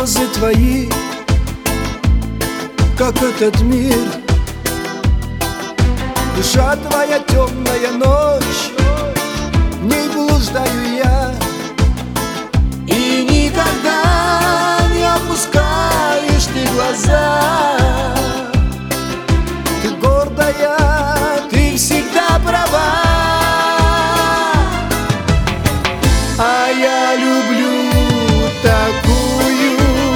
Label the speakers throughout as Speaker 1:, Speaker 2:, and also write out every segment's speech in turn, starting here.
Speaker 1: слезы твои, как этот мир. Душа твоя темная ночь, в ней блуждаю я. И никогда не опускаешь ты глаза. Ты гордая, ты всегда права. А я люблю такую,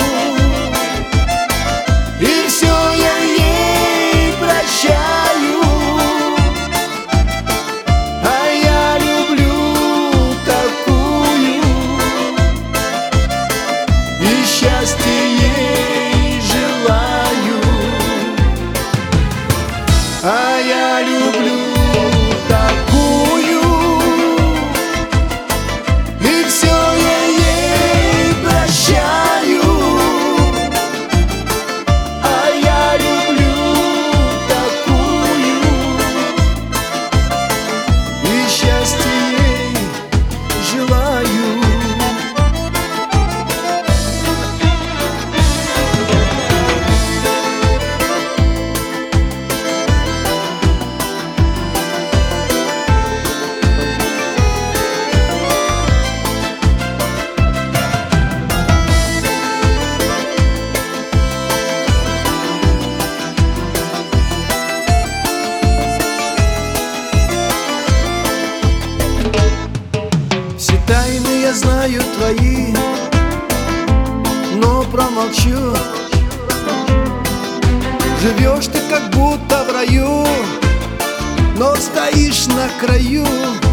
Speaker 1: и все я ей прощаю. А я люблю такую, и счастье ей желаю. А я люблю такую, и все я ей прощаю. А я люблю такую, и счастье ей желаю. Все тайны я знаю твои, но промолчу. Живешь ты как будто в раю, но стоишь на краю.